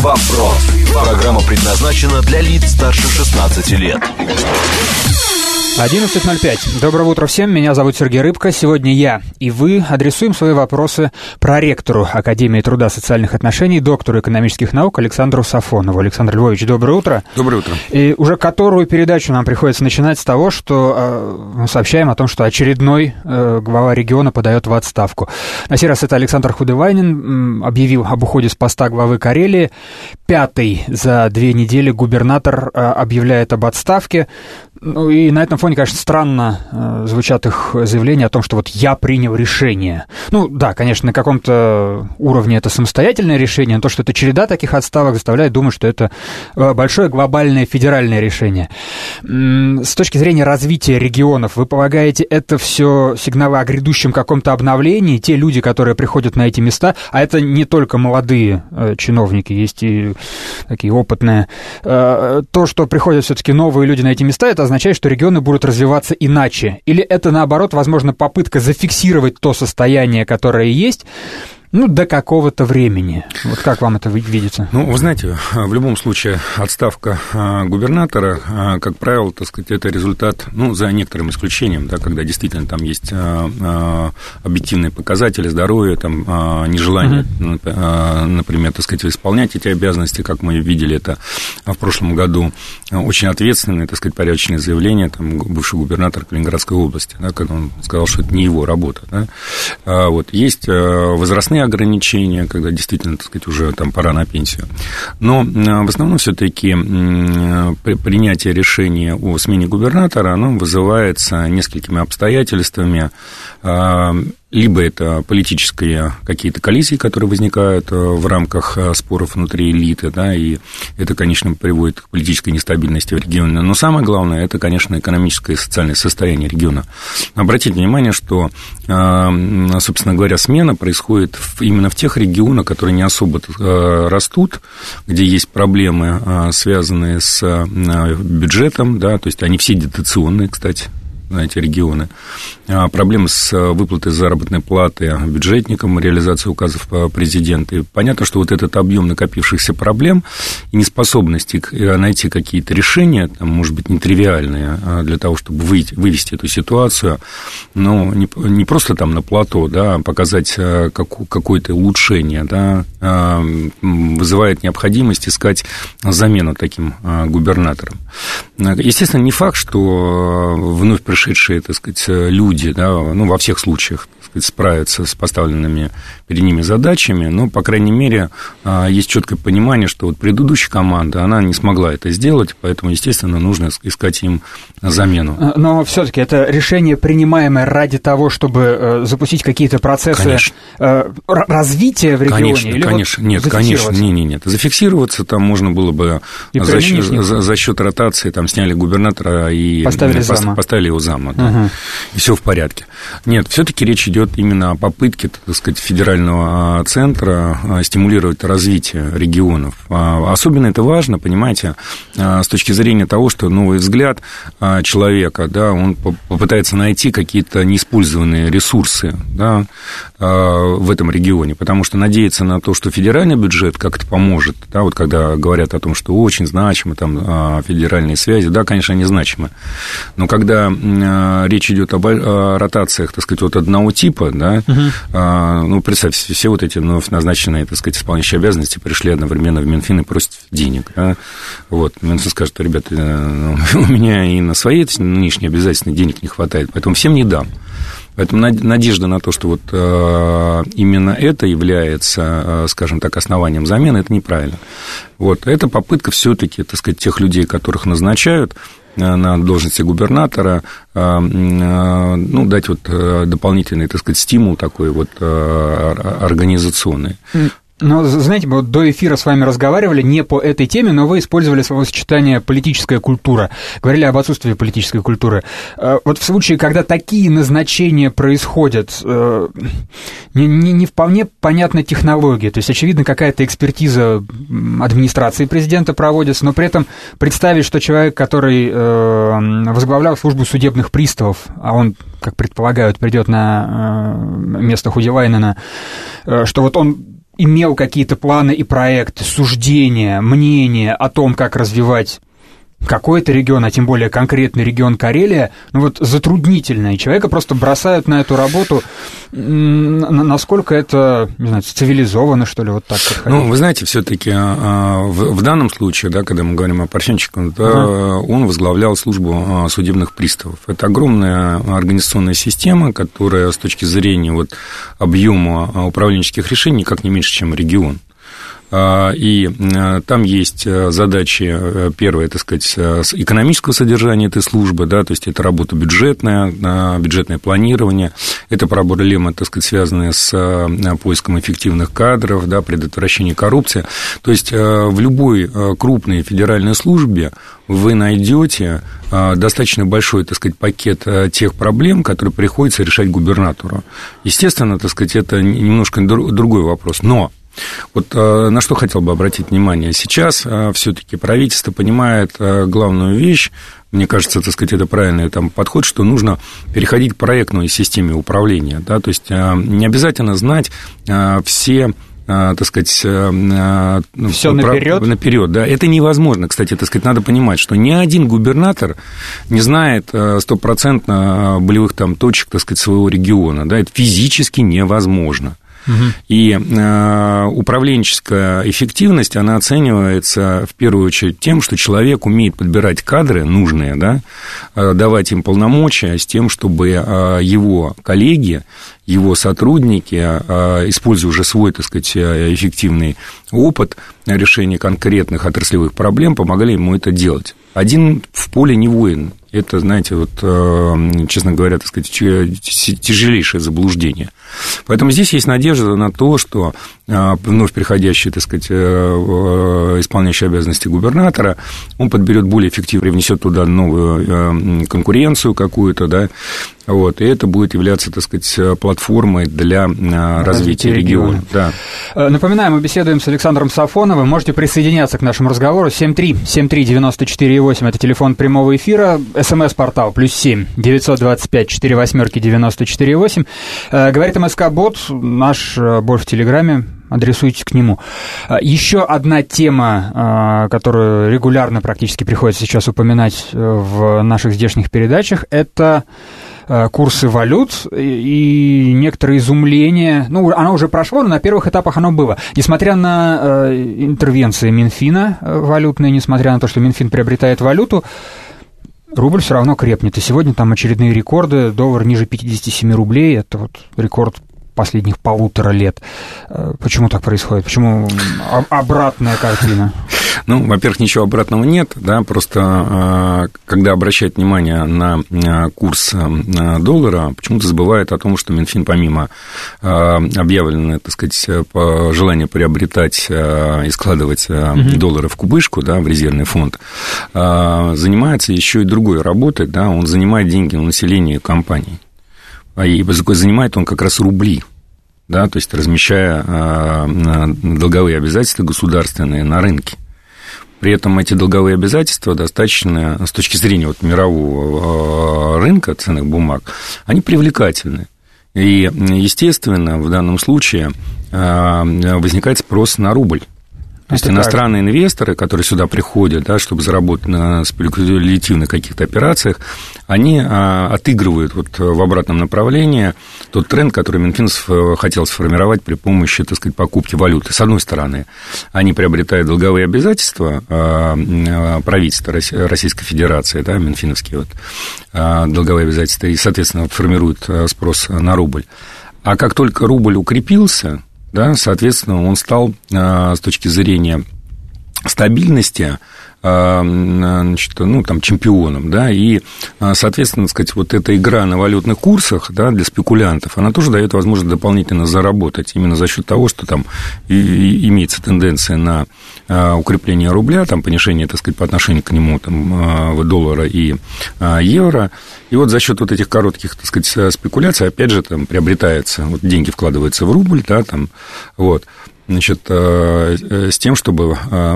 вопрос». Программа предназначена для лиц старше 16 лет. 11:05. Доброе утро всем. Меня зовут Сергей Рыбко. Сегодня я и вы адресуем свои вопросы проректору Академии труда и социальных отношений, доктору экономических наук Александру Сафонову. Александр Львович, доброе утро. Доброе утро. И уже которую передачу нам приходится начинать с того, что мы сообщаем о том, что очередной глава региона подает в отставку. На сей раз это Александр Худывайнин объявил об уходе с поста главы Карелии. 5-й за 2 недели губернатор объявляет об отставке. Ну и на этом фоне, конечно, странно звучат их заявления о том, что вот я принял решение. Ну да, конечно, на каком-то уровне это самостоятельное решение, но то, что это череда таких отставок, заставляет думать, что это большое глобальное федеральное решение. С точки зрения развития регионов, вы полагаете, это все сигналы о грядущем каком-то обновлении? Те люди, которые приходят на эти места, а это не только молодые чиновники, есть и такие опытные, то, что приходят все-таки новые люди на эти места, это означает, что регионы будут развиваться иначе? Или это, наоборот, возможно, попытка зафиксировать то состояние, которое есть, ну, до какого-то времени? Вот как вам это видится? Ну, вы знаете, в любом случае отставка губернатора, как правило, так сказать, это результат, ну, за некоторым исключением, да, когда действительно там есть объективные показатели здоровья, там, нежелание, например, так сказать, исполнять эти обязанности, как мы видели это в прошлом году. Очень ответственное, так сказать, порядочное заявление, там, бывший губернатор Калининградской области, да, когда он сказал, что это не его работа, да. Вот, есть возрастные ограничения, когда действительно, так сказать, уже там пора на пенсию. Но в основном все-таки принятие решения о смене губернатора, оно вызывается несколькими обстоятельствами. Либо это политические какие-то коллизии, которые возникают в рамках споров внутри элиты, да, и это, конечно, приводит к политической нестабильности в регионе. Но самое главное, это, конечно, экономическое и социальное состояние региона. Обратите внимание, что, собственно говоря, смена происходит именно в тех регионах, которые не особо растут, где есть проблемы, связанные с бюджетом, да, то есть они все дотационные, кстати, эти регионы, проблемы с выплатой заработной платы бюджетникам, реализацией указов президента. И понятно, что вот этот объем накопившихся проблем и неспособности найти какие-то решения, там, может быть, нетривиальные, для того, чтобы вывести эту ситуацию, ну, не просто там на плато, да, а показать какое-то улучшение, да, вызывает необходимость искать замену таким губернаторам. Естественно, не факт, что вновь пришедшие, так сказать, люди, да, ну, во всех случаях, так сказать, справятся с поставленными перед ними задачами, но, по крайней мере, есть четкое понимание, что вот предыдущая команда, она не смогла это сделать, поэтому, естественно, нужно искать им замену. Но все-таки это решение, принимаемое ради того, чтобы запустить какие-то процессы развития в регионе? Конечно, или конечно, вот нет, конечно, нет. Зафиксироваться там можно было бы за счет ротации, там сняли губернатора и поставили его зама, да, и все в порядке. Нет, все-таки речь идет именно о попытке, так сказать, федерального центра стимулировать развитие регионов. Особенно это важно, понимаете, с точки зрения того, что новый взгляд человека, да, он попытается найти какие-то неиспользованные ресурсы, да, в этом регионе, потому что надеяться на то, что федеральный бюджет как-то поможет, да, вот когда говорят о том, что очень значимы там федеральные связи, да, конечно, они значимы, но когда речь идет о ротациях, так сказать, от одного типа, да, ну, представьте, все вот эти вновь назначенные, так сказать, исполняющие обязанности пришли одновременно в Минфин и просят денег, да, вот, Минфин скажет, ребята, у меня и на свои нынешние обязательства денег не хватает, поэтому всем не дам. Поэтому надежда на то, что вот именно это является, скажем так, основанием замены, это неправильно. Вот, это попытка все-таки, так сказать, тех людей, которых назначают на должности губернатора, ну, дать вот дополнительный, так сказать, стимул такой вот организационный. Но, знаете, мы вот до эфира с вами разговаривали не по этой теме, но вы использовали словосочетание «политическая культура», говорили об отсутствии политической культуры. Вот в случае, когда такие назначения происходят, не вполне понятна технология, то есть, очевидно, какая-то экспертиза администрации президента проводится, но при этом представить, что человек, который возглавлял службу судебных приставов, а он, как предполагают, придет на место Худивайнина, что вот он имел какие-то планы и проекты, суждения, мнения о том, как развивать какой-то регион, а тем более конкретный регион Карелия, ну вот затруднительно, и человека просто бросают на эту работу, насколько это, не знаю, цивилизованно, что ли, вот так подходить? Ну, вы знаете, все-таки в данном случае, да, когда мы говорим о Парфенчике, он возглавлял службу судебных приставов. Это огромная организационная система, которая с точки зрения вот объема управленческих решений никак не меньше, чем регион. И там есть задачи, первое, так сказать, экономического содержания этой службы, да, то есть это работа бюджетное планирование, это проблемы, так сказать, связанные с поиском эффективных кадров, да, предотвращение коррупции. То есть в любой крупной федеральной службе вы найдете достаточно большой, так сказать, пакет тех проблем, которые приходится решать губернатору. Естественно, так сказать, это немножко другой вопрос, но вот на что хотел бы обратить внимание. Сейчас все-таки правительство понимает главную вещь, мне кажется, так сказать, это правильный там подход, что нужно переходить к проектной системе управления, да, то есть не обязательно знать все, так сказать, все наперед, да, это невозможно, кстати, так сказать, надо понимать, что ни один губернатор не знает 100% болевых там точек, так сказать, своего региона, да, это физически невозможно. И управленческая эффективность, она оценивается в первую очередь тем, что человек умеет подбирать кадры нужные, да, давать им полномочия с тем, чтобы его коллеги, его сотрудники, используя уже свой, так сказать, эффективный опыт решения конкретных отраслевых проблем, помогали ему это делать. Один в поле не воин. Это, знаете, вот, честно говоря, так сказать, тяжелейшее заблуждение. Поэтому здесь есть надежда на то, что вновь приходящий, так сказать, исполняющий обязанности губернатора, он подберет более эффективно, привнесет туда новую конкуренцию какую-то, да, вот, и это будет являться, так сказать, платформой для развития региона. Да. Напоминаю, мы беседуем с Александром Сафоновым. Можете присоединяться к нашему разговору. 7373948, это телефон прямого эфира. СМС-портал +7 925 48 94 8. Говорит МСК-бот, наш бот в Телеграме. Адресуйтесь к нему. Еще одна тема, которую регулярно практически приходится сейчас упоминать в наших здешних передачах, это курсы валют и некоторые изумления. Ну, оно уже прошло, но на первых этапах оно было. Несмотря на интервенции Минфина валютные, несмотря на то, что Минфин приобретает валюту, рубль все равно крепнет. И сегодня там очередные рекорды. Доллар ниже 57 рублей. Это вот рекорд последних 1,5 лет. Почему так происходит? Почему обратная картина? Ну, во-первых, ничего обратного нет, да, просто когда обращают внимание на курс доллара, почему-то забывают о том, что Минфин, помимо объявленного, так сказать, желания приобретать и складывать доллары в кубышку, да, в резервный фонд, занимается еще и другой работой, да, он занимает деньги у населения компаний. И занимает он как раз рубли, да, то есть размещая долговые обязательства государственные на рынке. При этом эти долговые обязательства достаточно, с точки зрения вот мирового рынка ценных бумаг, они привлекательны. И, естественно, в данном случае возникает спрос на рубль. То есть иностранные инвесторы, которые сюда приходят, да, чтобы заработать на спекулятивных каких-то операциях, они отыгрывают вот в обратном направлении тот тренд, который Минфин хотел сформировать при помощи, так сказать, покупки валюты. С одной стороны, они приобретают долговые обязательства правительства Российской Федерации, да, минфиновские вот, долговые обязательства, и, соответственно, формируют спрос на рубль. А как только рубль укрепился, да, соответственно, он стал с точки зрения стабильности, значит, ну, там, чемпионом, да, и, соответственно, так сказать, вот эта игра на валютных курсах, да, для спекулянтов, она тоже дает возможность дополнительно заработать именно за счет того, что там имеется тенденция на укрепление рубля, там, понижение, так сказать, по отношению к нему, там, доллара и евро, и вот за счет вот этих коротких, так сказать, спекуляций, опять же, там, приобретается, вот деньги вкладываются в рубль, да, там, вот, значит, с тем, чтобы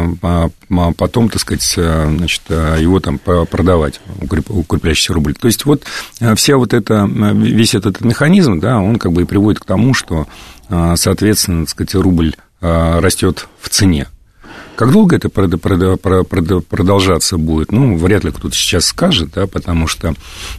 потом, так сказать, значит, его там продавать, укрепляющийся рубль. То есть вот вся вот эта, весь этот механизм, да, он как бы и приводит к тому, что, соответственно, так сказать, рубль растет в цене. Как долго это продолжаться будет? Ну, вряд ли кто-то сейчас скажет, да, потому что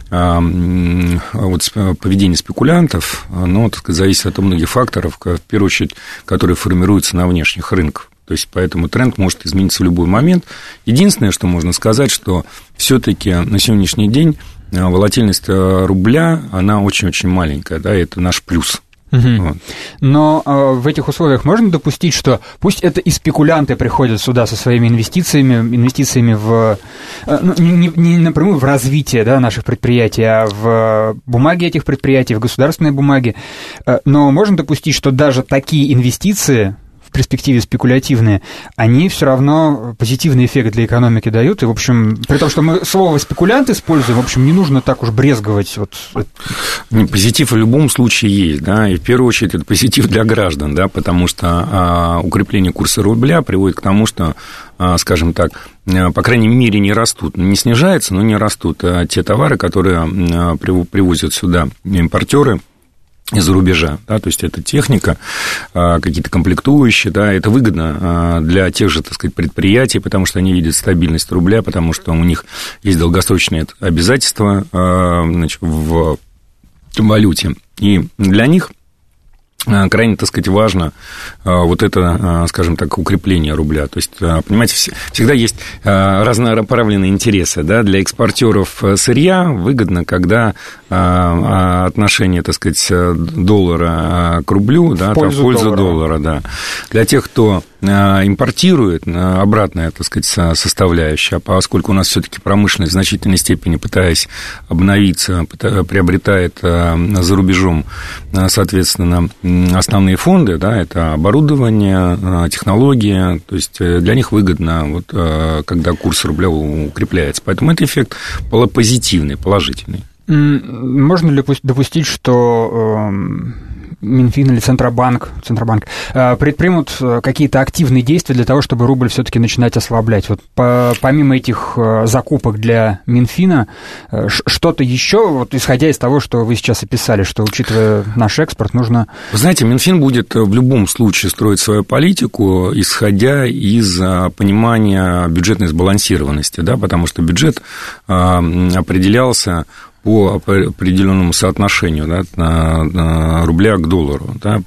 вот поведение спекулянтов, ну, так сказать, зависит от многих факторов, в первую очередь, которые формируются на внешних рынках. То есть, поэтому тренд может измениться в любой момент. Единственное, что можно сказать, что все-таки на сегодняшний день волатильность рубля, она очень-очень маленькая, да, и это наш плюс. Угу. Вот. Но в этих условиях можно допустить, что пусть это и спекулянты приходят сюда со своими инвестициями в, ну, не напрямую в развитие, да, наших предприятий, а в бумаги этих предприятий, в государственные бумаги, но можно допустить, что даже такие инвестиции в перспективе спекулятивные, они все равно позитивный эффект для экономики дают. И, в общем, при том, что мы слово «спекулянт» используем, в общем, не нужно так уж брезговать. Вот. Позитив в любом случае есть, да, и в первую очередь это позитив для граждан, да, потому что укрепление курса рубля приводит к тому, что, скажем так, по крайней мере, не растут, не снижаются, но не растут те товары, которые привозят сюда импортеры из-за рубежа, да, то есть это техника, какие-то комплектующие, да, это выгодно для тех же, так сказать, предприятий, потому что они видят стабильность рубля, потому что у них есть долгосрочные обязательства, значит, в валюте, и для них крайне, так сказать, важно вот это, скажем так, укрепление рубля. То есть, понимаете, всегда есть разнонаправленные интересы, да, для экспортеров сырья выгодно, когда отношение, так сказать, доллара к рублю, да, в пользу доллара, да. Для тех, кто импортирует, обратная, так сказать, составляющая, поскольку у нас все-таки промышленность в значительной степени, пытаясь обновиться, приобретает за рубежом, соответственно, основные фонды, да, это оборудование, технологии, то есть для них выгодно, вот, когда курс рубля укрепляется. Поэтому это эффект позитивный, положительный. Можно ли допустить, что Минфин или Центробанк предпримут какие-то активные действия для того, чтобы рубль все-таки начинать ослаблять? Вот помимо этих закупок для Минфина, что-то еще, вот исходя из того, что вы сейчас описали, что, учитывая наш экспорт, нужно... Вы знаете, Минфин будет в любом случае строить свою политику, исходя из понимания бюджетной сбалансированности, да, потому что бюджет определялся по определенному соотношению, да, рубля к доллару. Да.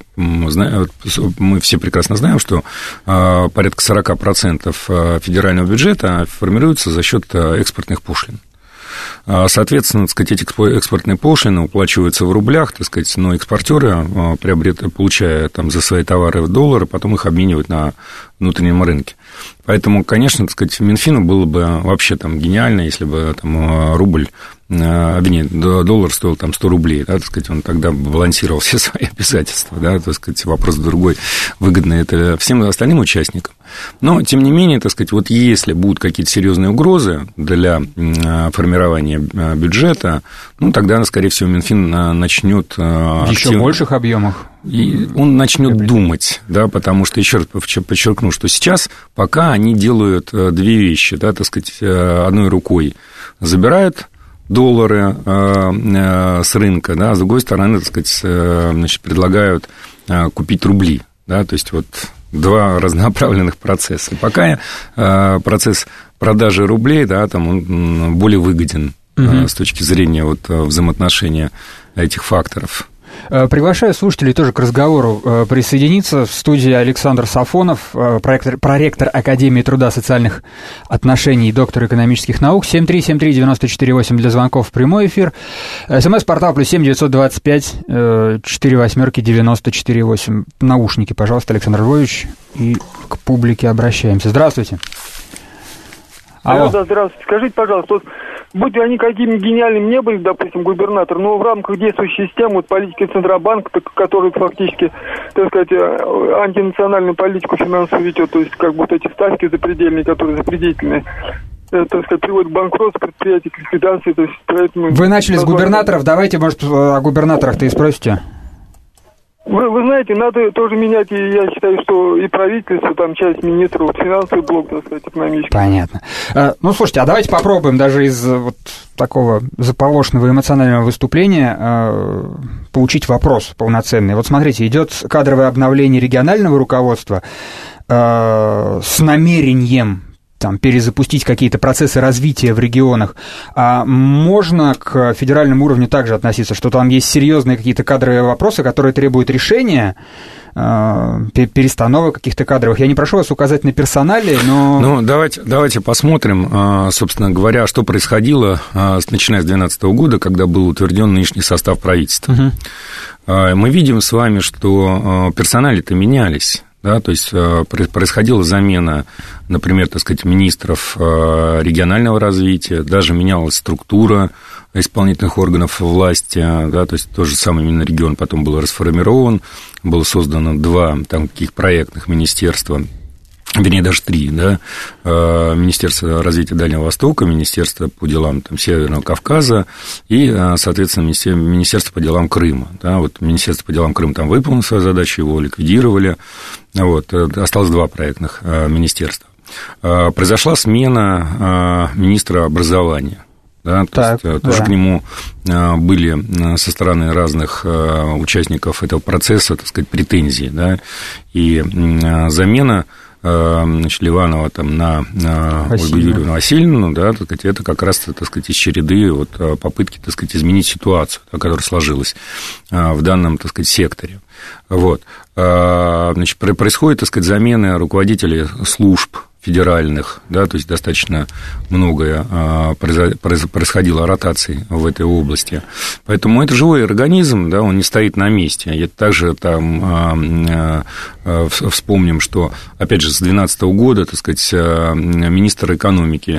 Мы все прекрасно знаем, что порядка 40% федерального бюджета формируется за счет экспортных пошлин. Соответственно, так сказать, эти экспортные пошлины уплачиваются в рублях, так сказать, но экспортеры, получая там за свои товары доллары, потом их обменивают на внутреннем рынке. Поэтому, конечно, так сказать, Минфину было бы вообще там гениально, если бы там рубль, доллар стоил там 100 рублей, да, так сказать, он тогда балансировал все свои обязательства, да, так сказать, вопрос другой, выгодно это всем остальным участникам. Но, тем не менее, так сказать, вот если будут какие-то серьезные угрозы для формирования бюджета, ну, тогда, скорее всего, Минфин начнет... В еще больших объемах. И он начнет думать, да, потому что, еще раз подчеркну, что сейчас пока они делают две вещи, да, так сказать, одной рукой забирают доллары с рынка, да, а с другой стороны, так сказать, значит, предлагают купить рубли, да, то есть вот два разнонаправленных процесса. Пока процесс продажи рублей, да, там он более выгоден с точки зрения вот взаимоотношения этих факторов. Приглашаю слушателей тоже к разговору присоединиться. В студии Александр Сафонов, проректор Академии труда, социальных отношений и доктор экономических наук. 7373948 для звонков в прямой эфир. СМС-портал +7 925 48 94 8. Наушники, пожалуйста, Александр Львович, и к публике обращаемся. Здравствуйте. Алло, да, здравствуйте. Скажите, пожалуйста, вот, будь они какими гениальными не были, допустим, губернатор, но в рамках действующей системы вот, политики Центробанка, который фактически, так сказать, антинациональную политику финансовую ведет, то есть как бы вот эти ставки запредельные, которые запредельные, так сказать, приводят к банкротству предприятий, к ликвидации, то есть поэтому... Вы начали с губернаторов, давайте, может, о губернаторах-то и спросите. Вы знаете, надо тоже менять, и я считаю, что и правительство, там часть министров, финансовый блок, так сказать, экономический. Понятно. Ну, слушайте, а давайте попробуем даже из вот такого заполошенного эмоционального выступления получить вопрос полноценный. Вот смотрите, идет кадровое обновление регионального руководства с намерением там, перезапустить какие-то процессы развития в регионах, а можно к федеральному уровню также относиться, что там есть серьезные какие-то кадровые вопросы, которые требуют решения, перестановок каких-то кадровых. Я не прошу вас указать на персонали, но... Ну, давайте посмотрим, собственно говоря, что происходило, начиная с 2012 года, когда был утвержден нынешний состав правительства. Мы видим с вами, что персонали-то менялись. Да, то есть происходила замена, например, так сказать, министров регионального развития, даже менялась структура исполнительных органов власти, да, то есть тот же самый Минрегион потом был расформирован, было создано 2 там, таких проектных министерства, вернее, даже 3, да, Министерство развития Дальнего Востока, Министерство по делам там, Северного Кавказа и, соответственно, Министерство по делам Крыма. Да, вот Министерство по делам Крыма там выполнило свою задачу, его ликвидировали, вот, осталось 2 проектных министерства. Произошла смена министра образования. Да, то есть, тоже к нему были со стороны разных участников этого процесса, так сказать, претензии, да, и замена Ливанова там, на Ольгу Юрьевну Васильевну, да, так сказать, это как раз, так сказать, из череды вот, попытки, так сказать, изменить ситуацию, которая сложилась в данном, так сказать, секторе. Вот. Значит, происходит, так сказать, замена руководителей служб федеральных, да, то есть достаточно многое происходило ротаций в этой области. Поэтому это живой организм, да, он не стоит на месте. И также там вспомним, что, опять же, с 2012 года, так сказать, министры экономики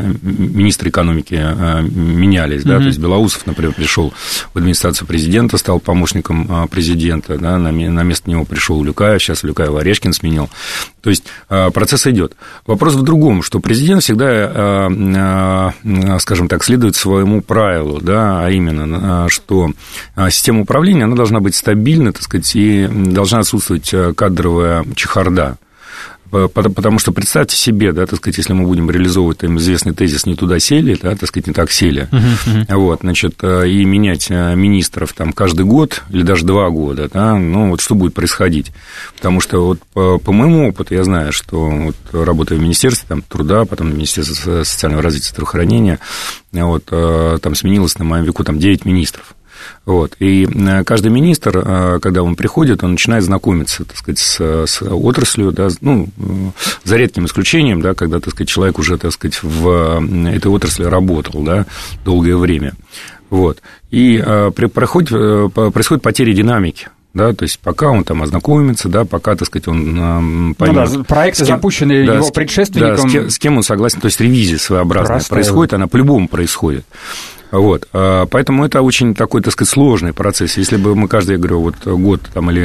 менялись, да, то есть Белоусов, например, пришел в администрацию президента, стал помощником президента, да, на место него пришел Улюкаев, сейчас Улюкаева Орешкин сменил. То есть процесс идет. Вопрос в другом, что президент всегда, скажем так, следует своему правилу, да, а именно, что система управления, она должна быть стабильна, так сказать, и должна отсутствовать кадровая чехарда. Потому что представьте себе, да, так сказать, если мы будем реализовывать там, известный тезис «не туда сели», да, так сказать, не так сели, вот, значит, и менять министров там каждый год или даже 2 года, да, ну, вот что будет происходить? Потому что вот по моему опыту я знаю, что вот, работая в Министерстве там, труда, потом в Министерстве социального развития и здравоохранения, вот, там сменилось на моем веку там 9 министров. Вот. И каждый министр, когда он приходит, он начинает знакомиться, так сказать, с отраслью, да, ну, за редким исключением, да, когда, так сказать, человек уже, так сказать, в этой отрасли работал, да, долгое время. Вот. И происходит потеря динамики. Да, то есть пока он там ознакомится, да, пока, так сказать, он поймет... Ну да, проекты, запущенные его предшественником... Да, с кем он согласен, то есть ревизия своеобразная происходит, она по-любому происходит. Вот, поэтому это очень такой, так сказать, сложный процесс. Если бы мы каждый, я говорю, вот год там, или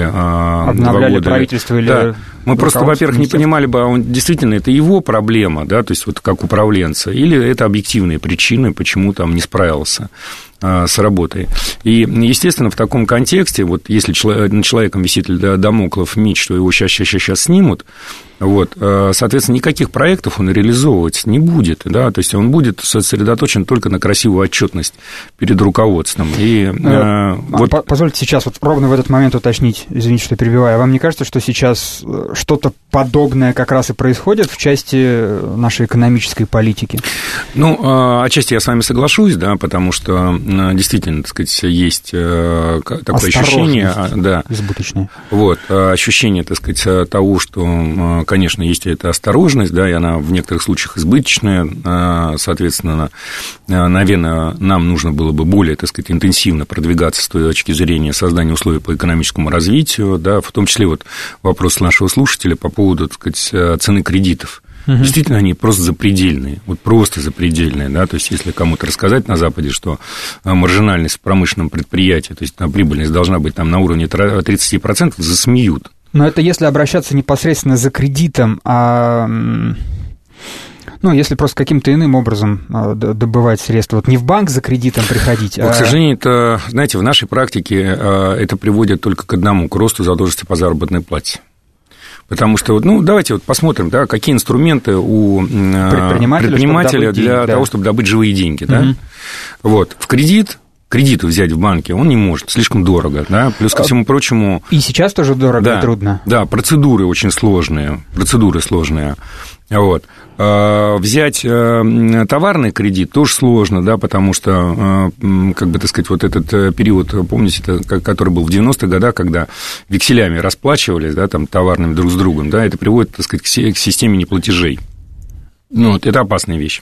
2 года... правительство или... Да, мы просто, во-первых, не понимали бы, он действительно это его проблема, да, то есть вот как управленца, или это объективные причины, почему там не справился с работой. И, естественно, в таком контексте, вот если над человеком висит дамоклов меч, что его сейчас снимут, вот, соответственно, никаких проектов он реализовывать не будет, да, то есть он будет сосредоточен только на красивую отчетность перед руководством. И, вот... Позвольте сейчас вот ровно в этот момент уточнить, извините, что перебиваю, вам не кажется, что сейчас что-то подобное как раз и происходит в части нашей экономической политики? Ну, отчасти я с вами соглашусь, да, потому что действительно, так сказать, есть такое ощущение, да, избыточное. Вот, ощущение, так сказать, того, что, конечно, есть эта осторожность, да, и она в некоторых случаях избыточная, соответственно, наверное, нам нужно было бы более, так сказать, интенсивно продвигаться с той точки зрения создания условий по экономическому развитию, да, в том числе вот вопрос нашего слушателя по поводу, так сказать, цены кредитов. Действительно, они просто запредельные, вот просто запредельные, да, то есть, если кому-то рассказать на Западе, что маржинальность в промышленном предприятии, то есть, прибыльность должна быть там на уровне 30%, засмеют. Но это если обращаться непосредственно за кредитом, а Ну, если просто каким-то иным образом добывать средства, вот не в банк за кредитом приходить, К сожалению, это, знаете, в нашей практике это приводит только к одному, к росту задолженности по заработной плате. Потому что, ну, давайте вот посмотрим, да, какие инструменты у предпринимателя для того, чтобы добыть живые деньги, да. Вот, кредиту взять в банке он не может, слишком дорого, да, плюс ко всему прочему... И сейчас тоже дорого и трудно. Да, процедуры очень сложные, вот. Взять товарный кредит тоже сложно, да, потому что, как бы, так сказать, вот этот период, помните, который был в 90-х годах, когда векселями расплачивались, да, там, товарными друг с другом, да, это приводит, так сказать, к системе неплатежей. Ну, вот, это опасная вещь.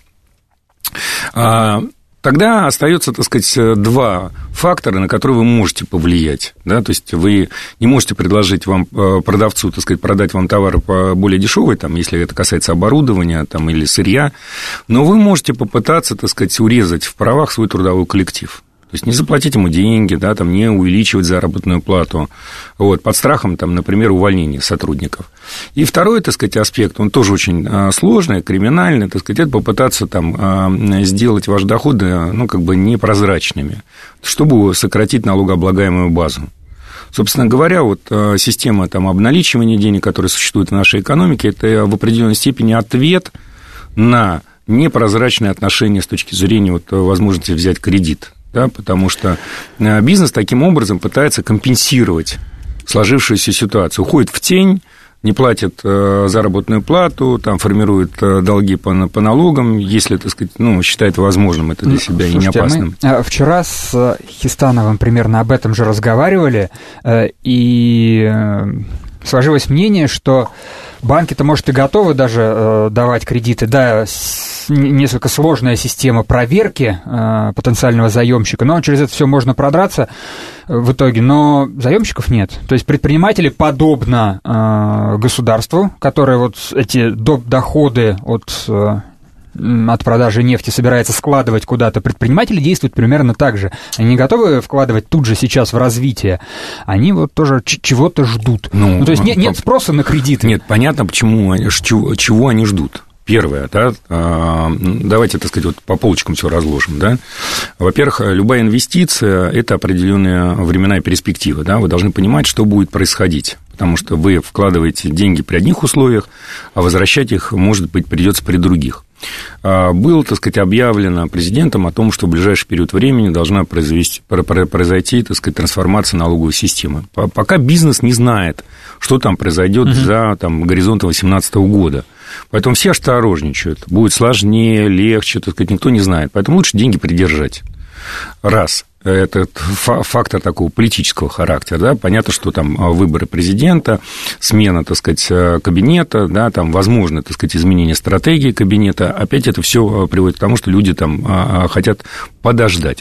Тогда остается, так сказать, два фактора, на которые вы можете повлиять. Да? То есть вы не можете предложить вам продавцу, так сказать, продать вам товар по более дешевой, там, если это касается оборудования там, или сырья, но вы можете попытаться, так сказать, урезать в правах свой трудовой коллектив. То есть не заплатить ему деньги, да, там, не увеличивать заработную плату, вот, под страхом, там, например, увольнения сотрудников. И второй, так сказать, аспект, он тоже очень сложный, криминальный, так сказать, это попытаться там, сделать ваши доходы, ну, как бы непрозрачными, чтобы сократить налогооблагаемую базу. Собственно говоря, вот система там, обналичивания денег, которая существует в нашей экономике, это в определенной степени ответ на непрозрачные отношения с точки зрения вот, возможности взять кредит. Да, потому что бизнес таким образом пытается компенсировать сложившуюся ситуацию. Уходит в тень, не платит заработную плату, там, формирует долги по налогам, если, так сказать, ну, считает возможным это для себя. Слушайте, и не опасным. Мы вчера с Хистановым примерно об этом же разговаривали, и сложилось мнение, что банки-то, может, и готовы даже давать кредиты, да, несколько сложная система проверки потенциального заемщика, но через это все можно продраться в итоге, но заемщиков нет. То есть предприниматели, подобно государству, которое вот эти доходы от продажи нефти собирается складывать куда-то, предприниматели действуют примерно так же. Они не готовы вкладывать тут же сейчас в развитие, они вот тоже чего-то ждут. Ну, то есть нет спроса на кредиты. Нет, понятно, чего они ждут. Первое, да, давайте, так сказать, вот по полочкам все разложим, да. Во-первых, любая инвестиция – это определенная временная перспектива, да, вы должны понимать, что будет происходить, потому что вы вкладываете деньги при одних условиях, а возвращать их, может быть, придется при других. Было, так сказать, объявлено президентом о том, что в ближайший период времени должна произойти, так сказать, трансформация налоговой системы. Пока бизнес не знает, что там произойдет за там, горизонтом 2018 года. Поэтому все осторожничают. Будет сложнее, легче, так сказать, никто не знает. Поэтому лучше деньги придержать. Раз. Это фактор такого политического характера, да, понятно, что там выборы президента, смена, так сказать, кабинета, да, там возможно, так сказать, изменение стратегии кабинета, опять это все приводит к тому, что люди там хотят подождать.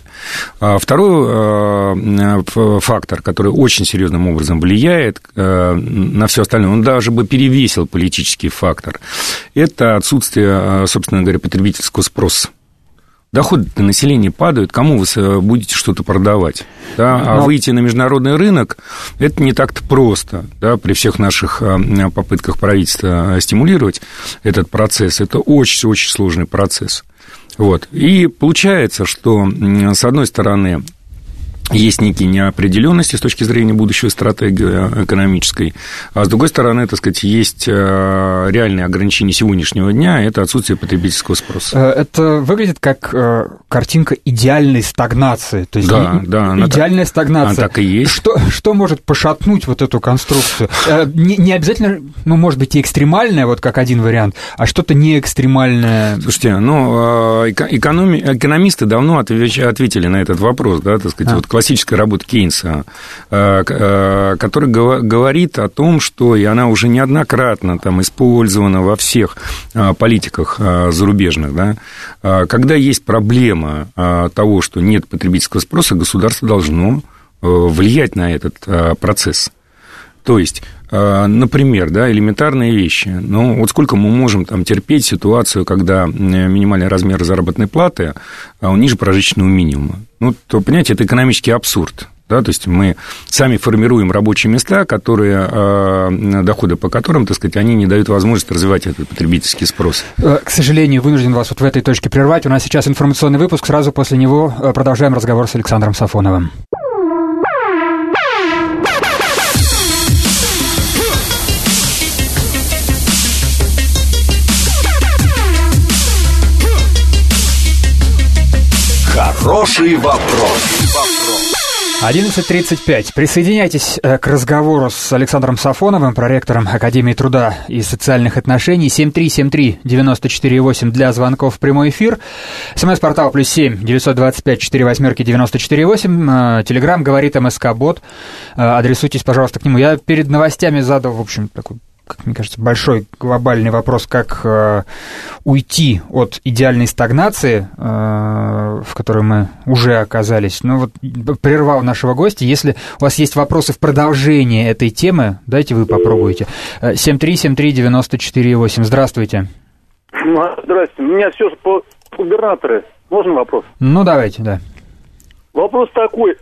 Второй фактор, который очень серьезным образом влияет на все остальное, он даже бы перевесил политический фактор, это отсутствие, собственно говоря, потребительского спроса. Доходы населения падают, кому вы будете что-то продавать? Да? А выйти на международный рынок – это не так-то просто. Да? При всех наших попытках правительства стимулировать этот процесс, это очень-очень сложный процесс. Вот. И получается, что, с одной стороны, есть некие неопределенности с точки зрения будущей стратегии экономической, а с другой стороны, так сказать, есть реальные ограничения сегодняшнего дня, это отсутствие потребительского спроса. Это выглядит как картинка идеальной стагнации. То есть идеальная стагнация. Она так и есть. Что может пошатнуть вот эту конструкцию? Не обязательно, ну, может быть, и экстремальное, вот как один вариант, а что-то не экстремальное. Слушайте, ну, экономисты давно ответили на этот вопрос, да, так сказать, вот классическая работа Кейнса, который говорит о том, что, и она уже неоднократно там использована во всех политиках зарубежных, да, когда есть проблема того, что нет потребительского спроса, государство должно влиять на этот процесс. То есть, например, да, элементарные вещи. Ну, вот сколько мы можем там терпеть ситуацию, когда минимальный размер заработной платы ниже прожиточного минимума? Ну, то, понимаете, это экономический абсурд. Да, то есть мы сами формируем рабочие места, доходы по которым, так сказать, они не дают возможности развивать этот потребительский спрос. К сожалению, вынужден вас вот в этой точке прервать. У нас сейчас информационный выпуск. Сразу после него продолжаем разговор с Александром Сафоновым. Хороший вопрос. 11:35. Присоединяйтесь к разговору с Александром Сафоновым, проректором Академии труда и социальных отношений. 7373948 для звонков в прямой эфир. СМС-портал +7 925 48 94 Телеграм говорит МСК-бот. Адресуйтесь, пожалуйста, к нему. Я перед новостями задал, в общем, такой, как мне кажется, большой глобальный вопрос, как уйти от идеальной стагнации, в которой мы уже оказались. Ну вот прервал нашего гостя. Если у вас есть вопросы в продолжение этой темы, дайте вы попробуйте. 7373948. Здравствуйте. Здравствуйте. У меня все по губернатору. Можно вопрос? Ну, давайте, да. Вопрос такой.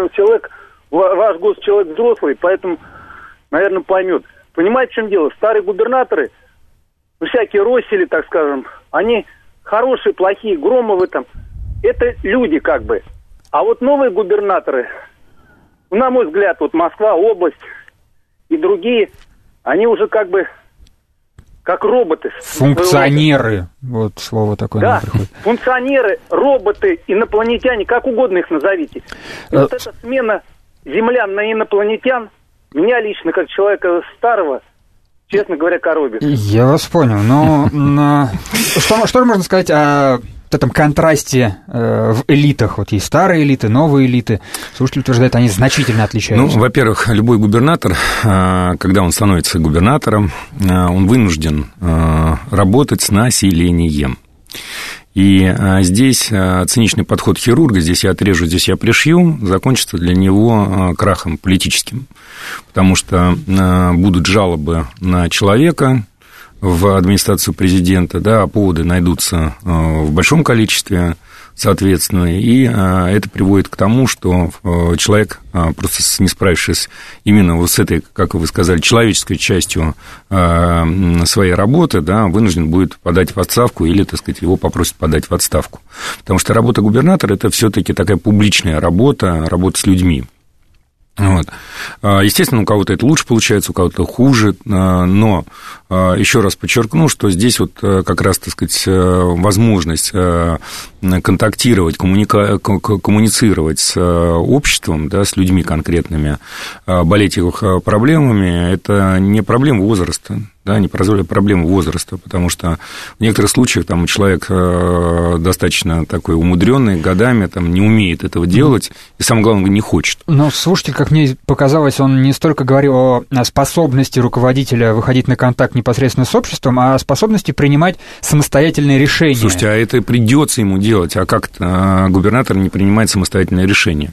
Ваш гость человек взрослый, поэтому, наверное, поймет. Понимаете, в чем дело? Старые губернаторы, всякие Россели, так скажем, они хорошие, плохие, Громовы там, это люди как бы. А вот новые губернаторы, на мой взгляд, вот Москва, область и другие, они уже как бы как роботы. Функционеры, вот слово такое нам приходит. Да, функционеры, роботы, инопланетяне, как угодно их назовите. Вот эта смена землян на инопланетян, меня лично, как человека старого, честно говоря, коробит. Я вас понял, но что можно сказать о этом контрасте в элитах? Вот есть старые элиты, новые элиты. Слушатель утверждает, они значительно отличаются. Ну, во-первых, любой губернатор, когда он становится губернатором, он вынужден работать с населением. И здесь циничный подход хирурга, здесь я отрежу, здесь я пришью, закончится для него крахом политическим. Потому что будут жалобы на человека в администрацию президента, да, поводы найдутся в большом количестве, соответственно, и это приводит к тому, что человек, просто не справившись именно вот с этой, как вы сказали, человеческой частью своей работы, да, вынужден будет подать в отставку или, так сказать, его попросят подать в отставку. Потому что работа губернатора – это все-таки такая публичная работа, работа с людьми. Вот. Естественно, у кого-то это лучше получается, у кого-то хуже, но еще раз подчеркну, что здесь вот как раз, так сказать, возможность контактировать, коммуницировать с обществом, да, с людьми конкретными, болеть их проблемами, это не проблема возраста. Да, не проблема возраста, потому что в некоторых случаях там человек достаточно такой умудренный, годами там, не умеет этого делать, и самое главное, не хочет. Но слушатель, как мне показалось, он не столько говорил о способности руководителя выходить на контакт непосредственно с обществом, а о способности принимать самостоятельные решения. Слушайте, а это придется ему делать, а как губернатор не принимает самостоятельные решения?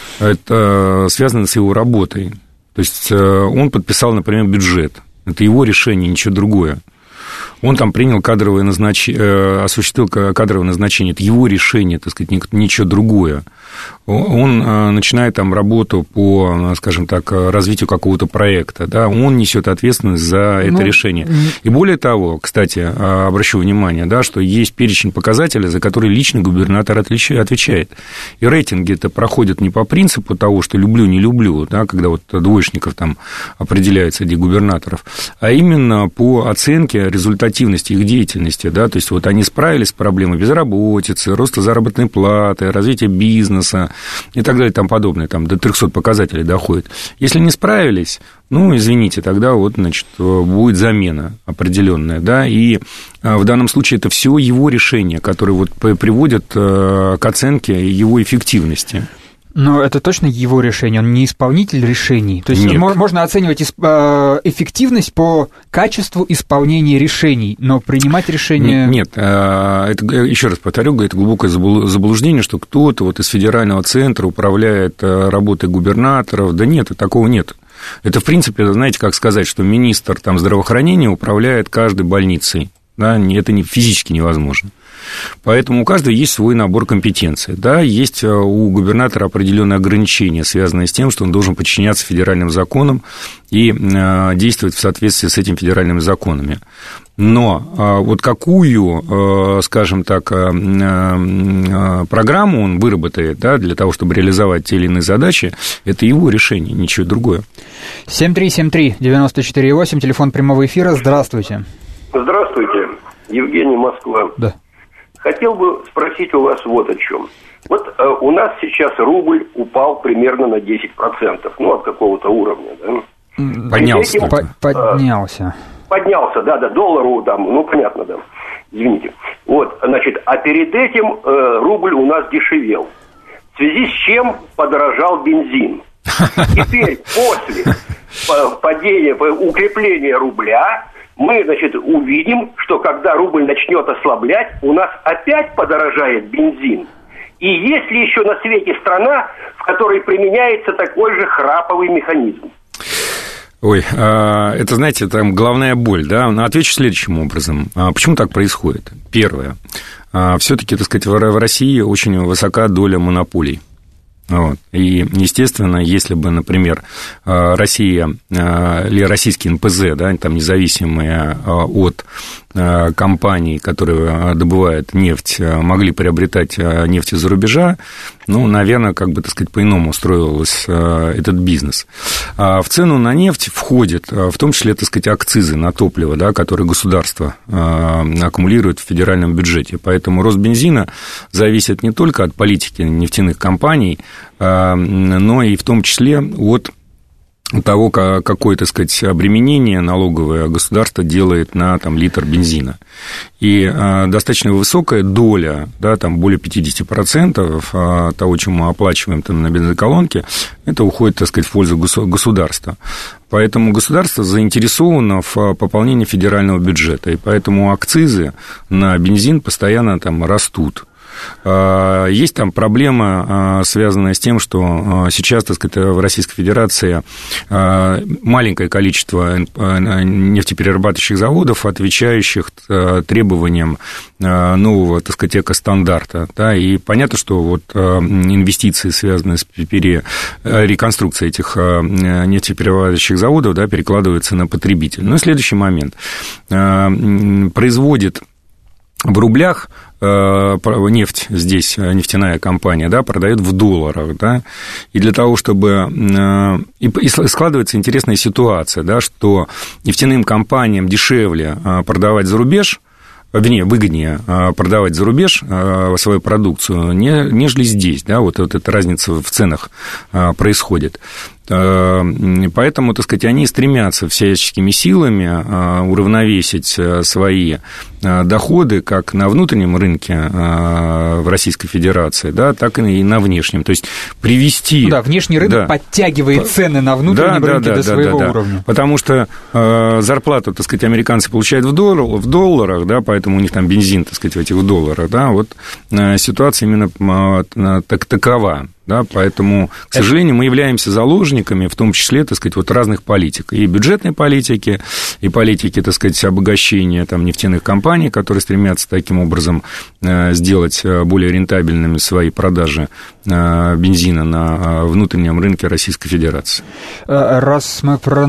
Это связано с его работой. То есть он подписал, например, бюджет. Это его решение, ничего другое. Он там принял кадровое назначение, осуществил кадровое назначение. Это его решение, так сказать, ничего другое. Он начинает там работу по, скажем так, развитию какого-то проекта. Да? Он несет ответственность за это решение. И более того, кстати, обращу внимание, да, что есть перечень показателей, за которые лично губернатор отвечает. И рейтинги это проходят не по принципу того, что люблю, не люблю, да, когда вот двоечников там определяют среди губернаторов, а именно по оценке результативности их деятельности. Да? То есть вот они справились с проблемой безработицы, роста заработной платы, развития бизнеса и так далее и тому подобное, там до 300 показателей доходит. Если не справились, ну, извините, тогда вот, значит, будет замена определенная, да, и в данном случае это все его решения, которые вот приводят к оценке его эффективности. Но это точно его решение, он не исполнитель решений. То есть можно оценивать эффективность по качеству исполнения решений, но принимать решения... Нет, это, еще раз повторю, это глубокое заблуждение, что кто-то вот из федерального центра управляет работой губернаторов. Да нет, такого нет. Это, в принципе, знаете, как сказать, что министр там, здравоохранения управляет каждой больницей. Да? Это физически невозможно. Поэтому у каждого есть свой набор компетенций. Да, есть у губернатора определенные ограничения, связанные с тем, что он должен подчиняться федеральным законам и действовать в соответствии с этими федеральными законами. Но вот какую, скажем так, программу он выработает, да, для того, чтобы реализовать те или иные задачи, это его решение, ничего другое. 7373948, телефон прямого эфира. Здравствуйте. Здравствуйте, Евгений, Москва. Да. Хотел бы спросить у вас вот о чем. Вот у нас сейчас рубль упал примерно на 10%, ну, от какого-то уровня, да? Поднялся. Поднялся, да, доллару там, ну, понятно, да, извините. Вот, значит, а перед этим рубль у нас дешевел. В связи с чем подорожал бензин. Теперь, после падения, укрепления рубля, мы, значит, увидим, что когда рубль начнет ослаблять, у нас опять подорожает бензин. И есть ли еще на свете страна, в которой применяется такой же храповый механизм? Ой, это, знаете, там головная боль, да? Отвечу следующим образом. Почему так происходит? Первое. Все-таки, так сказать, в России очень высока доля монополий. Вот. И, естественно, если бы, например, Россия или российские НПЗ, да, там независимые от компаний, которые добывают нефть, могли приобретать нефть из-за рубежа, ну, наверное, как бы, так сказать, по-иному устроился этот бизнес. В цену на нефть входит, в том числе, так сказать, акцизы на топливо, да, которые государство аккумулирует в федеральном бюджете. Поэтому рост бензина зависит не только от политики нефтяных компаний, но и в том числе от того, какое, так сказать, обременение налоговое государство делает на там, литр бензина. И достаточно высокая доля, да, там более 50% того, чем мы оплачиваем там, на бензоколонке, это уходит, так сказать, в пользу государства. Поэтому государство заинтересовано в пополнении федерального бюджета, и поэтому акцизы на бензин постоянно там растут. Есть там проблема, связанная с тем, что сейчас, так сказать, в Российской Федерации маленькое количество нефтеперерабатывающих заводов, отвечающих требованиям нового, так сказать, экостандарта. Да, и понятно, что вот инвестиции, связанные с реконструкцией этих нефтеперерабатывающих заводов, да, перекладываются на потребителя. Но следующий момент. Производит в рублях нефть здесь, нефтяная компания, да, продает в долларах, да, и для того, чтобы... И складывается интересная ситуация, да, что нефтяным компаниям дешевле продавать за рубеж, выгоднее продавать за рубеж свою продукцию, нежели здесь, да, вот эта разница в ценах происходит. Поэтому, так сказать, они стремятся всяческими силами уравновесить свои доходы как на внутреннем рынке в Российской Федерации, да, так и на внешнем. То есть привести... Ну да, внешний рынок подтягивает цены на внутреннем рынке до своего уровня. Потому что зарплату, так сказать, американцы получают в долларах, да, поэтому у них там бензин, так сказать, в этих долларах, да, вот ситуация именно такова. Да, поэтому, к сожалению, мы являемся заложниками, в том числе, так сказать, вот разных политик. И бюджетной политики, и политики, так сказать, обогащения там, нефтяных компаний, которые стремятся таким образом сделать более рентабельными свои продажи бензина на внутреннем рынке Российской Федерации. Раз мы про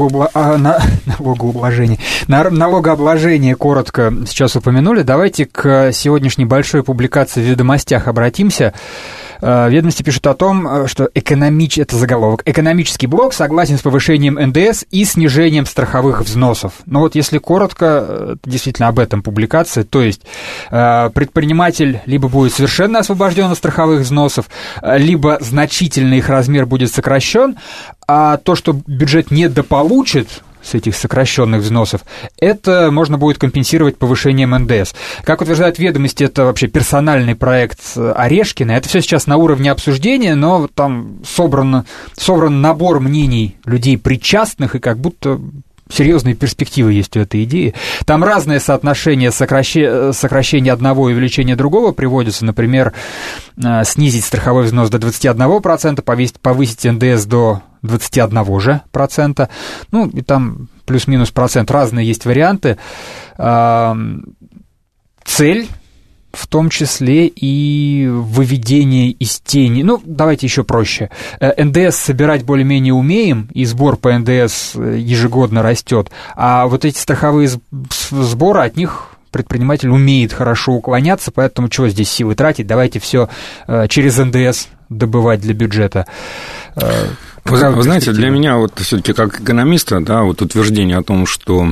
налогообложение коротко сейчас упомянули, давайте к сегодняшней большой публикации в «Ведомостях» обратимся. Ведомости пишут о том, что это заголовок, экономический блок согласен с повышением НДС и снижением страховых взносов. Но вот если коротко, действительно об этом публикация, то есть предприниматель либо будет совершенно освобожден от страховых взносов, либо значительно их размер будет сокращен, а то, что бюджет недополучит с этих сокращенных взносов, это можно будет компенсировать повышением НДС. Как утверждают «Ведомости», это вообще персональный проект Орешкина. Это все сейчас на уровне обсуждения, но там собран набор мнений людей причастных, и как будто серьезные перспективы есть у этой идеи. Там разное соотношение сокращения одного и увеличения другого приводится. Например, снизить страховой взнос до 21%, повысить НДС до 21 же процента. Ну, и там плюс-минус процент. Разные есть варианты. Цель в том числе и выведение из тени. Ну, давайте еще проще. НДС собирать более-менее умеем, и сбор по НДС ежегодно растет, а вот эти страховые сборы, от них предприниматель умеет хорошо уклоняться, поэтому чего здесь силы тратить, давайте все через НДС добывать для бюджета. Вы знаете, для меня вот все-таки как экономиста, да, вот утверждение о том, что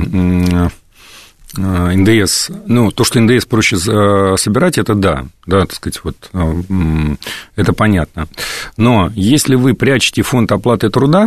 НДС, ну, то, что НДС проще собирать, это да, так сказать, вот, это понятно. Но если вы прячете фонд оплаты труда,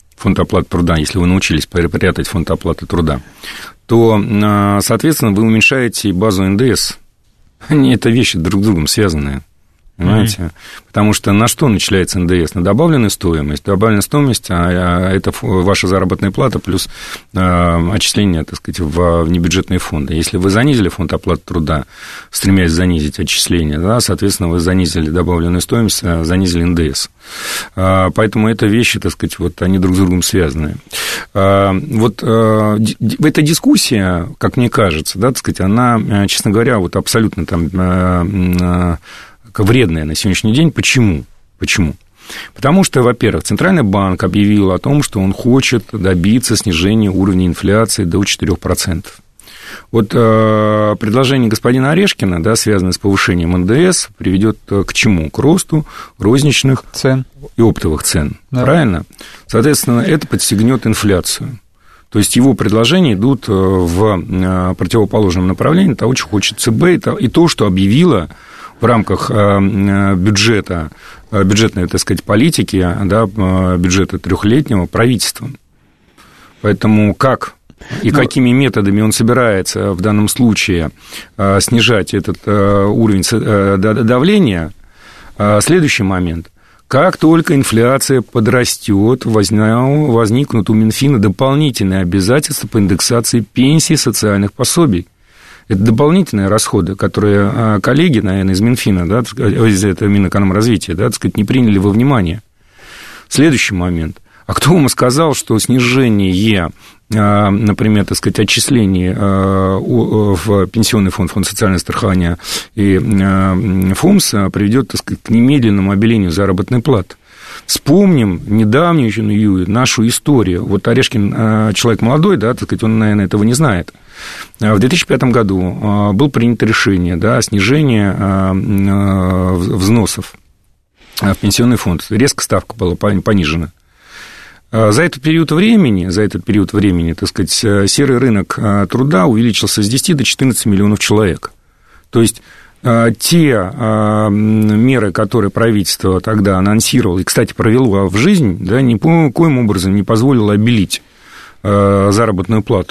если вы научились прятать фонд оплаты труда, то, соответственно, вы уменьшаете базу НДС. Это вещи друг с другом связанные. Понимаете? Потому что на что начисляется НДС? На добавленную стоимость. Добавленная стоимость – это ваша заработная плата плюс отчисления, так сказать, в небюджетные фонды. Если вы занизили фонд оплаты труда, стремясь занизить отчисления, да, соответственно, вы занизили добавленную стоимость, занизили НДС. Поэтому это вещи, так сказать, вот они друг с другом связаны. Вот эта дискуссия, как мне кажется, да, так сказать, она, честно говоря, вот абсолютно там вредная на сегодняшний день. Почему? Потому что, во-первых, Центральный банк объявил о том, что он хочет добиться снижения уровня инфляции до 4%. Вот предложение господина Орешкина, да, связанное с повышением НДС, приведет к чему? К росту розничных цен и оптовых цен. Да. Правильно? Соответственно, это подстегнет инфляцию. То есть его предложения идут в противоположном направлении того, что хочет ЦБ, и то, что объявила в рамках бюджетной, так сказать, политики, да, бюджета трехлетнего правительства. Поэтому как и какими методами он собирается в данном случае снижать этот уровень давления, следующий момент. Как только инфляция подрастет, возникнут у Минфина дополнительные обязательства по индексации пенсий и социальных пособий. Это дополнительные расходы, которые коллеги, наверное, из Минфина, да, из этого Минэкономразвития, да, так сказать, не приняли во внимание. Следующий момент. А кто вам сказал, что снижение, например, так сказать, отчислений в пенсионный фонд, фонд социального страхования и ФОМС приведет, так сказать, к немедленному обелению заработной платы? Вспомним недавнюю нашу историю. Вот Орешкин человек молодой, да, так сказать, он, наверное, этого не знает. В 2005 году было принято решение, да, о снижении взносов в пенсионный фонд. Резко ставка была понижена. За этот период времени, так сказать, серый рынок труда увеличился с 10 до 14 миллионов человек. То есть те меры, которые правительство тогда анонсировало и, кстати, провело в жизнь, да, никоим образом не позволило обелить заработную плату.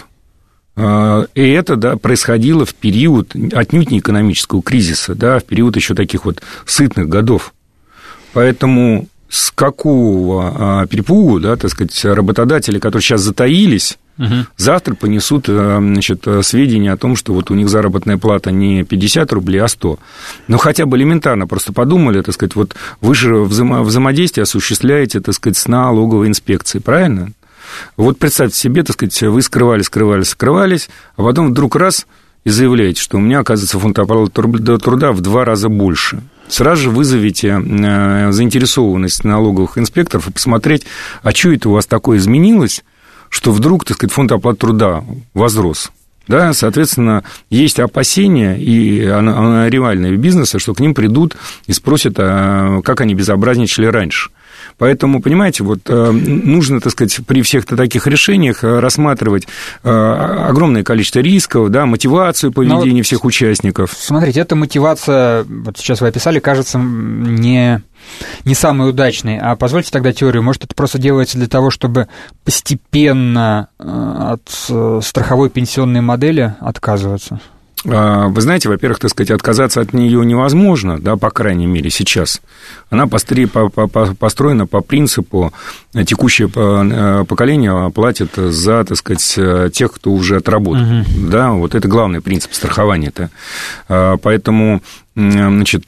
И это, да, происходило в период отнюдь не экономического кризиса, да, в период еще таких вот сытных годов. Поэтому с какого перепугу, да, так сказать, работодатели, которые сейчас затаились, завтра понесут, значит, сведения о том, что вот у них заработная плата не 50 рублей, а 100. Но хотя бы элементарно просто подумали, так сказать, вот вы же взаимодействие осуществляете, так сказать, с налоговой инспекцией, правильно? Вот представьте себе, так сказать, вы скрывались, а потом вдруг раз и заявляете, что у меня, оказывается, фонд оплаты труда в 2 раза больше. Сразу же вызовите заинтересованность налоговых инспекторов и посмотреть, а что это у вас такое изменилось, что вдруг, так сказать, фонд оплаты труда возрос. Да, соответственно, есть опасения и реальные бизнеса, что к ним придут и спросят, как они безобразничали раньше. Поэтому, понимаете, вот нужно, так сказать, при всех таких решениях рассматривать огромное количество рисков, да, мотивацию поведения всех участников. Смотрите, эта мотивация, вот сейчас вы описали, кажется, не самой удачной. А позвольте тогда теорию, может, это просто делается для того, чтобы постепенно от страховой пенсионной модели отказываться? Вы знаете, во-первых, так сказать, отказаться от нее невозможно, да, по крайней мере, сейчас. Она построена по принципу, текущее поколение платит за, так сказать, тех, кто уже отработал. Да, вот это главный принцип страхования-то. Поэтому, значит,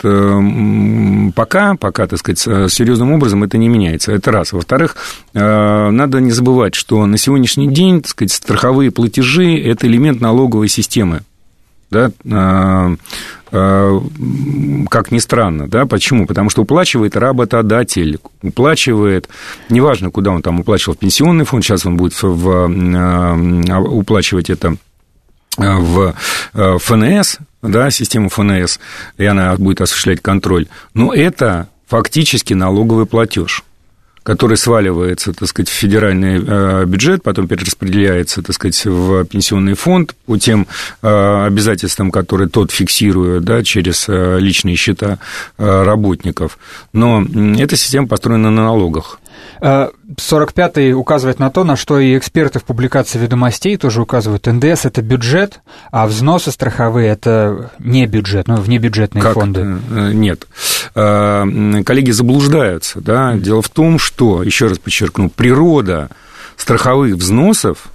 пока, так сказать, серьезным образом это не меняется. Это раз. Во-вторых, надо не забывать, что на сегодняшний день, так сказать, страховые платежи – это элемент налоговой системы. да, как ни странно, да, почему? Потому что уплачивает работодатель, уплачивает, неважно, куда он там уплачивал, в пенсионный фонд, сейчас он будет уплачивать это в ФНС, да, систему ФНС, и она будет осуществлять контроль, но это фактически налоговый платеж, который сваливается, так сказать, в федеральный бюджет, потом перераспределяется, так сказать, в пенсионный фонд по тем обязательствам, которые тот фиксирует, да, через личные счета работников. Но эта система построена на налогах. 45-й указывает на то, на что и эксперты в публикации «Ведомостей» тоже указывают. НДС – это бюджет, а взносы страховые – это не бюджет, ну, внебюджетные фонды. Нет. Коллеги заблуждаются. Да? Дело в том, что, еще раз подчеркну, природа страховых взносов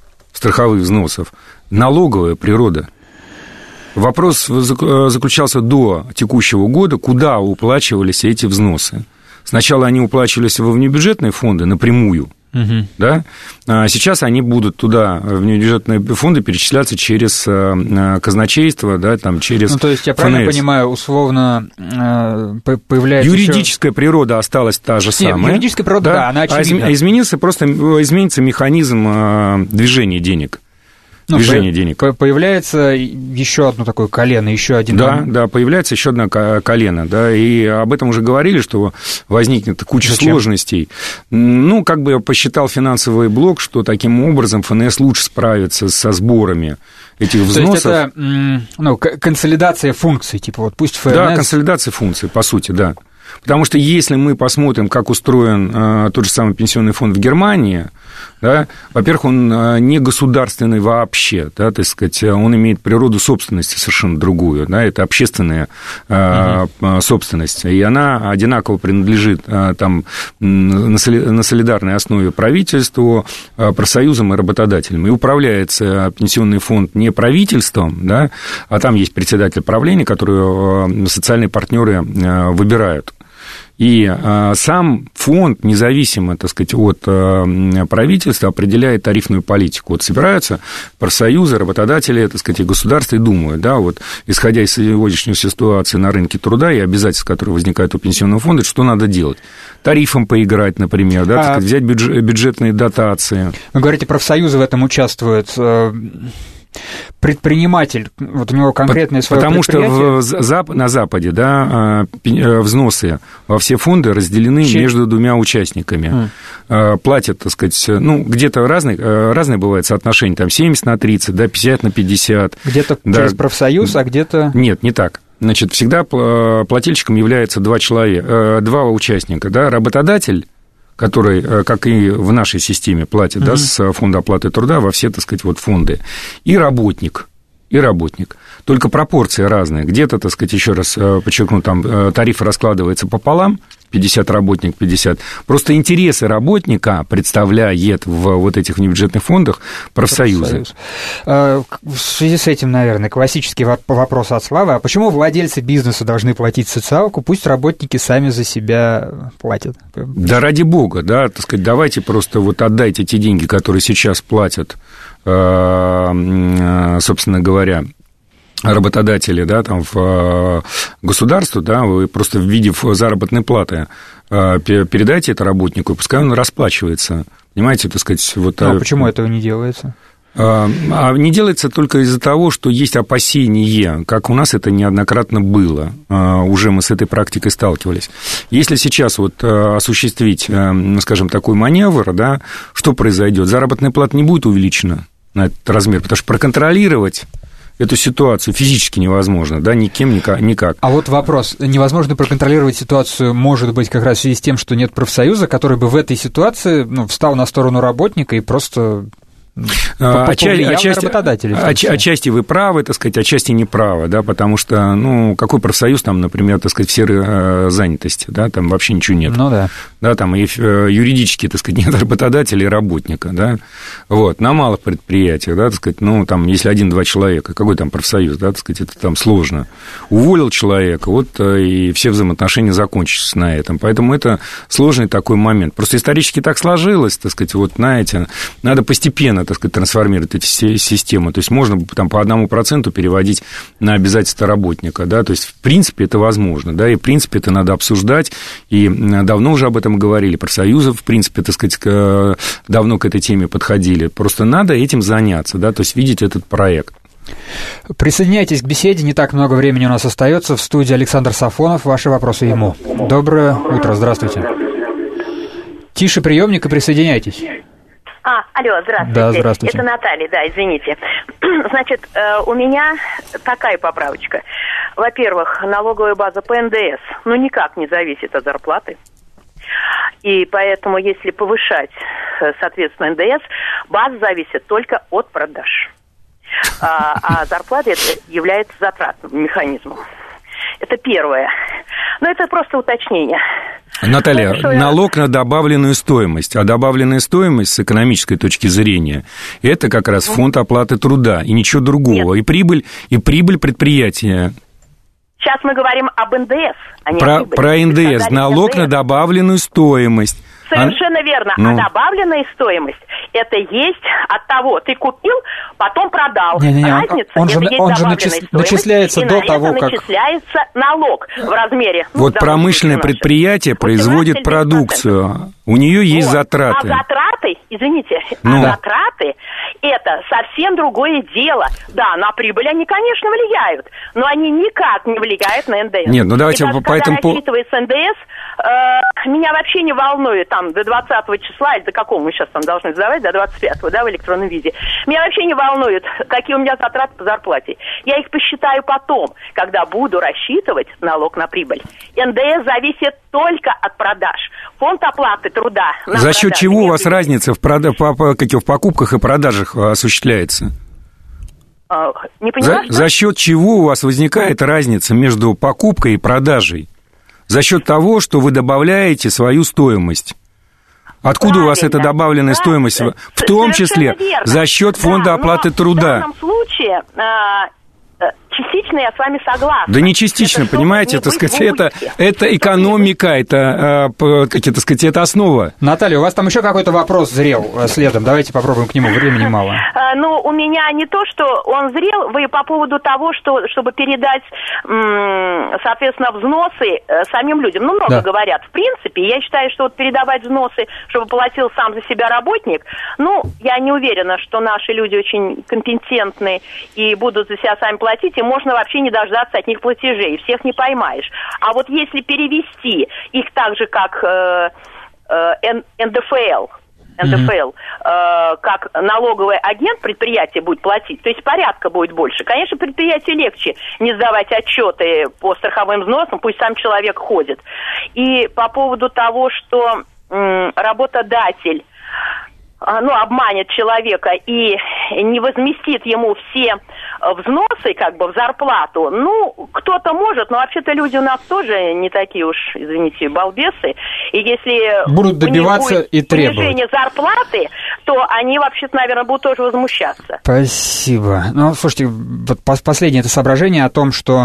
– налоговая природа. Вопрос заключался до текущего года, куда уплачивались эти взносы. Сначала они уплачивались во внебюджетные фонды напрямую, да? А сейчас они будут туда, в внебюджетные фонды, перечисляться через казначейство, да, там, через то есть, я правильно понимаю, условно появляется юридическая природа осталась та же самая. Юридическая природа, да, она очевидна. Изменится механизм движения денег. Движение денег. Появляется еще одно такое колено, еще один... Да, появляется еще одно колено, да, и об этом уже говорили, что возникнет куча сложностей. Ну, как бы я посчитал финансовый блок, что таким образом ФНС лучше справится со сборами этих взносов. То есть это консолидация функций, типа вот пусть ФНС... Да, консолидация функций, по сути, да. Потому что если мы посмотрим, как устроен тот же самый пенсионный фонд в Германии, да, во-первых, он не государственный вообще, да, так сказать, он имеет природу собственности совершенно другую, да, это общественная собственность, и она одинаково принадлежит там на солидарной основе правительству, профсоюзам и работодателям, и управляется пенсионный фонд не правительством, да, а там есть председатель правления, которого социальные партнеры выбирают. И сам фонд, независимо, так сказать, от правительства, определяет тарифную политику. Вот собираются профсоюзы, работодатели, так сказать, и государство, и думают, да, вот, исходя из сегодняшней ситуации на рынке труда и обязательств, которые возникают у пенсионного фонда, что надо делать? Тарифом поиграть, например, да, так сказать, взять бюджетные дотации. Вы говорите, профсоюзы в этом участвуют. Предприниматель, вот у него конкретное свое предприятие. Потому что на Западе, да, взносы во все фонды разделены между двумя участниками. Платят, так сказать, ну, где-то разные бывают соотношения, там 70/30, да, 50/50. Где-то через профсоюз, а где-то... Нет, не так. Значит, всегда плательщиком являются два участника, да, работодатель, который, как и в нашей системе, платит, да, с фонда оплаты труда во все, так сказать, вот фонды, и работник. Только пропорции разные. Где-то, так сказать, еще раз подчеркну, там тариф раскладывается пополам, 50 работник, 50. Просто интересы работника представляет в вот этих внебюджетных фондах профсоюзы. В связи с этим, наверное, классический вопрос от Славы. А почему владельцы бизнеса должны платить социалку? Пусть работники сами за себя платят. Да ради бога, да, так сказать, давайте просто вот отдайте те деньги, которые сейчас платят, собственно говоря, работодатели, да, там, в государству, да, вы просто в виде заработной платы передайте это работнику, пускай он расплачивается, понимаете, так сказать, вот... А почему этого не делается? Не делается только из-за того, что есть опасение, как у нас это неоднократно было, уже мы с этой практикой сталкивались. Если сейчас вот осуществить, скажем, такой маневр, да, что произойдет? Заработная плата не будет увеличена на этот размер, потому что проконтролировать эту ситуацию физически невозможно, да, никем, никак. А вот вопрос. Невозможно проконтролировать ситуацию, может быть, как раз в связи с тем, что нет профсоюза, который бы в этой ситуации, ну, встал на сторону работника и просто... Отчасти вы правы, так сказать, отчасти не правы, да, потому что, ну, какой профсоюз там, например, так сказать, в сфере занятости, да, там вообще ничего нет. Ну, да. Да, там и юридически, так сказать, нет работодателя и работника, да, вот, на малых предприятиях, да, так сказать, ну, там, если 1-2 человека, какой там профсоюз, да, так сказать, это там сложно. Уволил человека, вот, и все взаимоотношения закончатся на этом, поэтому это сложный такой момент. Просто исторически так сложилось, так сказать, вот, знаете, надо постепенно, так сказать, трансформировать эти системы. То есть можно там по 1% переводить на обязательства работника, да, то есть, в принципе, это возможно, да, и, в принципе, это надо обсуждать, и давно уже об этом говорили, профсоюзы, в принципе, так сказать, давно к этой теме подходили, просто надо этим заняться, да, то есть видеть этот проект. Присоединяйтесь к беседе, не так много времени у нас остается. В студии Александр Сафонов, ваши вопросы ему. Доброе утро, здравствуйте. Тише приемник и присоединяйтесь. Алло, здравствуйте. Да, здравствуйте. Это Наталья, да, извините. Значит, у меня такая поправочка. Во-первых, налоговая база по НДС, никак не зависит от зарплаты. И поэтому, если повышать, соответственно, НДС, база зависит только от продаж. А зарплата это является затратным механизмом. Это первое. Но это просто уточнение. Наталья, налог на добавленную стоимость. А добавленная стоимость с экономической точки зрения – это как раз фонд оплаты труда и ничего другого. Нет. И прибыль предприятия. Сейчас мы говорим об НДС, а не о прибыли. Про НДС. Налог на добавленную стоимость. Совершенно верно. А добавленная стоимость – это есть от того, ты купил, потом продал. Разница – он же начисляется до того, как… начисляется налог в размере… Вот промышленное предприятие производит продукцию, у нее есть затраты. А затраты, извините, затраты – это совсем другое дело. Да, на прибыль они, конечно, влияют, но они никак не влияют на НДС. Нет, давайте поэтому… Когда рассчитывается НДС, меня вообще не волнует там до 20 числа, или до какого мы сейчас там должны сдавать, до 25-го, да, в электронном виде. Меня вообще не волнует, какие у меня затраты по зарплате. Я их посчитаю потом, когда буду рассчитывать налог на прибыль. НДС зависит только от продаж. Фонд оплаты труда... За счет чего у вас разница в покупках и продажах осуществляется? Не понимаю, за счет чего у вас возникает разница между покупкой и продажей? За счет того, что вы добавляете свою стоимость. Откуда у вас эта добавленная стоимость? В том числе за счет фонда оплаты труда. В данном случае частично я с вами согласна. Да не частично, понимаете, так сказать, это экономика, это, так сказать, это основа. Наталья, у вас там еще какой-то вопрос зрел следом, давайте попробуем к нему, времени мало. У меня не то, что он зрел, вы по поводу того, чтобы передать, соответственно, взносы самим людям. Много говорят. В принципе, я считаю, что передавать взносы, чтобы платил сам за себя работник, я не уверена, что наши люди очень компетентны и будут за себя сами платить, и можно вообще не дождаться от них платежей, всех не поймаешь. А вот если перевести их так же, как НДФЛ, как налоговый агент предприятие будет платить, то есть порядка будет больше. Конечно, предприятию легче не сдавать отчеты по страховым взносам, пусть сам человек ходит. И по поводу того, что работодатель обманет человека и не возместит ему все взносы в зарплату, кто-то может, но вообще-то люди у нас тоже не такие уж, извините, балбесы, и если будут добиваться и требовать снижение зарплаты, то они вообще-то, наверное, будут тоже возмущаться. Спасибо. Слушайте, вот последнее это соображение о том, что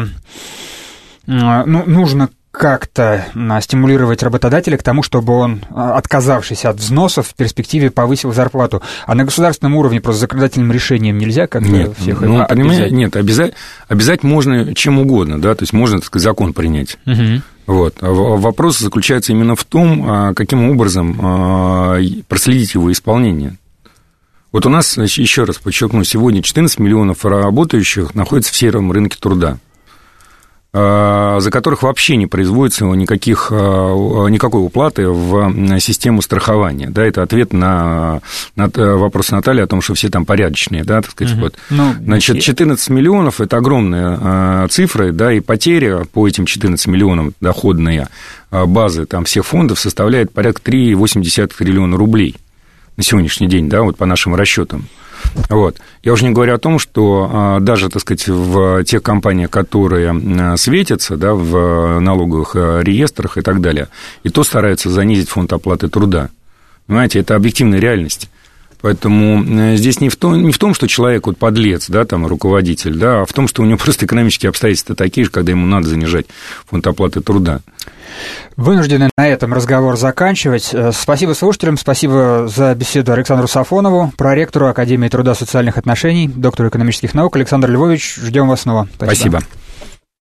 нужно как-то стимулировать работодателя к тому, чтобы он, отказавшись от взносов, в перспективе повысил зарплату. А на государственном уровне просто законодательным решением нельзя как-то всех обязать? Нет, обязать можно чем угодно, да, то есть можно, так сказать, закон принять. Угу. Вот. Вопрос заключается именно в том, каким образом проследить его исполнение. Вот у нас, еще раз подчеркну, сегодня 14 миллионов работающих находятся в сером рынке труда, за которых вообще не производится никакой уплаты в систему страхования. Да, это ответ на вопрос Натальи о том, что все там порядочные, да, так сказать. Вот. Значит, 14 миллионов – это огромные цифры, да, и потеря по этим 14 миллионам доходная базы там, всех фондов составляет порядка 3,8 триллиона рублей на сегодняшний день, да, вот по нашим расчетам. Вот. Я уже не говорю о том, что даже, так сказать, в тех компаниях, которые светятся, да, в налоговых реестрах и так далее, и то стараются занизить фонд оплаты труда. Понимаете, это объективная реальность. Поэтому здесь не в том, что человек вот подлец, да, там, руководитель, да, а в том, что у него просто экономические обстоятельства такие же, когда ему надо занижать фонд оплаты труда. Вынуждены на этом разговор заканчивать. Спасибо слушателям, спасибо за беседу Александру Сафонову, проректору Академии труда и социальных отношений, доктору экономических наук. Александр Львович, ждем вас снова. Спасибо.